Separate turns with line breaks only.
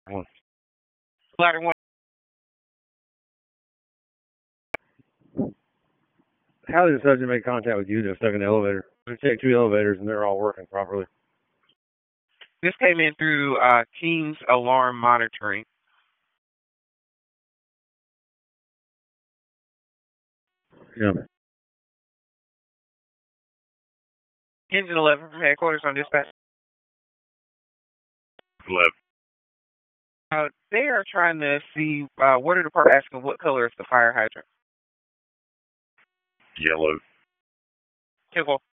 One.
Ladder 1.
How did the subject make contact with you? They're stuck in the elevator. We checked 2 elevators and they're all working properly.
This came in through Teams alarm monitoring.
Yeah.
Engine 11 from headquarters on dispatch.
11.
They are trying to see water department asking what color is the fire hydrant.
Yellow.
Typical.